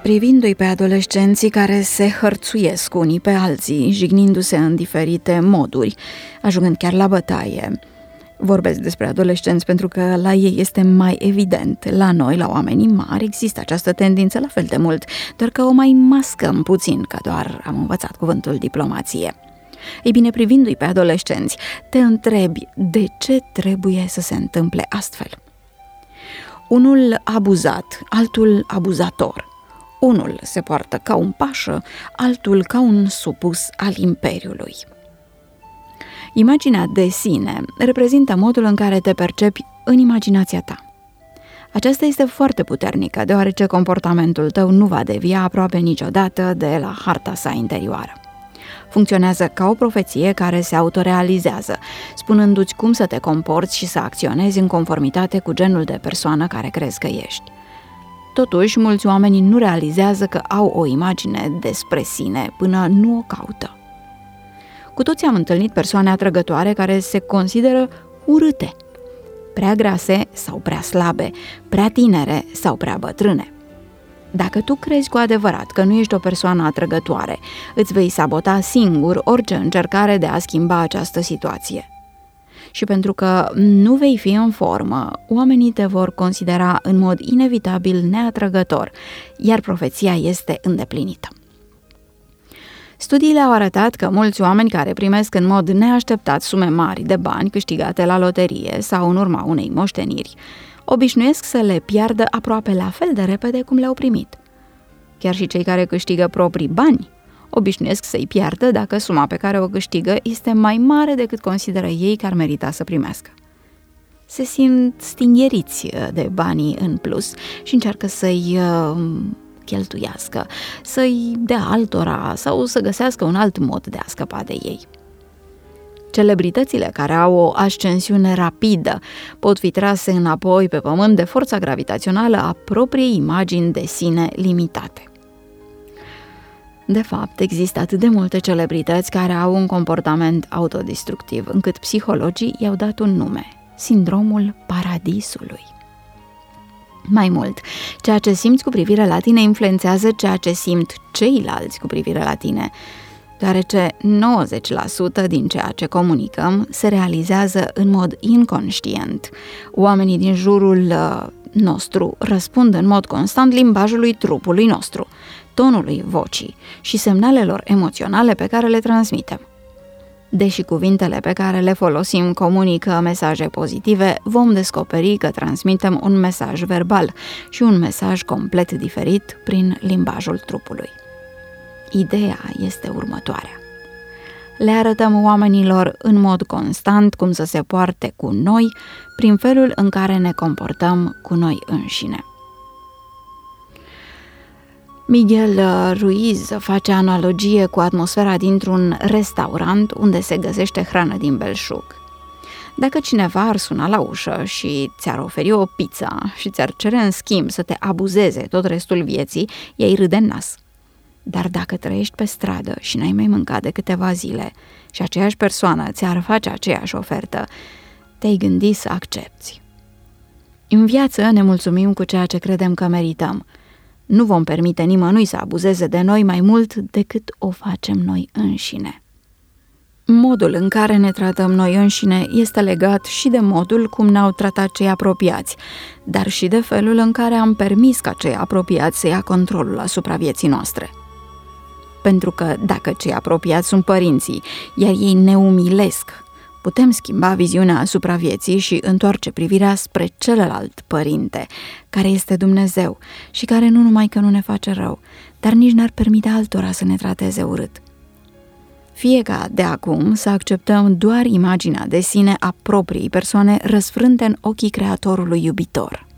privindu-i pe adolescenții care se hărțuiesc unii pe alții, jignindu-se în diferite moduri, ajungând chiar la bătaie. Vorbesc despre adolescenți pentru că la ei este mai evident. La noi, la oamenii mari, există această tendință la fel de mult, doar că o mai mascăm puțin, că doar am învățat cuvântul diplomație. Ei bine, privindu-i pe adolescenți, te întrebi de ce trebuie să se întâmple astfel. Unul abuzat, altul abuzator. Unul se poartă ca un pașă, altul ca un supus al imperiului. Imaginea de sine reprezintă modul în care te percepi în imaginația ta. Aceasta este foarte puternică, deoarece comportamentul tău nu va devia aproape niciodată de la harta sa interioară. Funcționează ca o profeție care se autorealizează, spunându-ți cum să te comporți și să acționezi în conformitate cu genul de persoană care crezi că ești. Totuși, mulți oameni nu realizează că au o imagine despre sine până nu o caută. Cu toții am întâlnit persoane atrăgătoare care se consideră urâte, prea grase sau prea slabe, prea tinere sau prea bătrâne. Dacă tu crezi cu adevărat că nu ești o persoană atrăgătoare, îți vei sabota singur orice încercare de a schimba această situație. Și pentru că nu vei fi în formă, oamenii te vor considera în mod inevitabil neatrăgător, iar profeția este îndeplinită. Studiile au arătat că mulți oameni care primesc în mod neașteptat sume mari de bani câștigate la loterie sau în urma unei moșteniri, obișnuiesc să le piardă aproape la fel de repede cum le-au primit. Chiar și cei care câștigă proprii bani obișnuiesc să-i piardă dacă suma pe care o câștigă este mai mare decât consideră ei că ar merita să primească. Se simt stingheriți de banii în plus și încearcă să-i cheltuiască, să-i dea altora sau să găsească un alt mod de a scăpa de ei. Celebritățile care au o ascensiune rapidă pot fi trase înapoi pe pământ de forța gravitațională a propriei imagini de sine limitate. De fapt, există atât de multe celebrități care au un comportament autodestructiv, încât psihologii i-au dat un nume: sindromul paradisului. Mai mult, ceea ce simți cu privire la tine influențează ceea ce simt ceilalți cu privire la tine, deoarece 90% din ceea ce comunicăm se realizează în mod inconștient. Oamenii din jurul nostru răspund în mod constant limbajului trupului nostru, tonului vocii și semnalelor emoționale pe care le transmitem. Deși cuvintele pe care le folosim comunică mesaje pozitive, vom descoperi că transmitem un mesaj verbal și un mesaj complet diferit prin limbajul trupului. Ideea este următoarea. Le arătăm oamenilor în mod constant cum să se poarte cu noi prin felul în care ne comportăm cu noi înșine. Miguel Ruiz face analogie cu atmosfera dintr-un restaurant unde se găsește hrană din belșug. Dacă cineva ar suna la ușă și ți-ar oferi o pizza și ți-ar cere în schimb să te abuzeze tot restul vieții, ei râde în nas. Dar dacă trăiești pe stradă și n-ai mai mâncat de câteva zile și aceeași persoană ți-ar face aceeași ofertă, te-ai gândi să accepți. În viață ne mulțumim cu ceea ce credem că merităm. Nu vom permite nimănui să abuzeze de noi mai mult decât o facem noi înșine. Modul în care ne tratăm noi înșine este legat și de modul cum ne-au tratat cei apropiați, dar și de felul în care am permis ca cei apropiați să ia controlul asupra vieții noastre. Pentru că dacă cei apropiați sunt părinții, iar ei ne umilesc, putem schimba viziunea asupra vieții și întoarce privirea spre celălalt părinte, care este Dumnezeu și care nu numai că nu ne face rău, dar nici n-ar permite altora să ne trateze urât. Fie ca de acum să acceptăm doar imaginea de sine a propriei persoane răsfrânte în ochii Creatorului iubitor.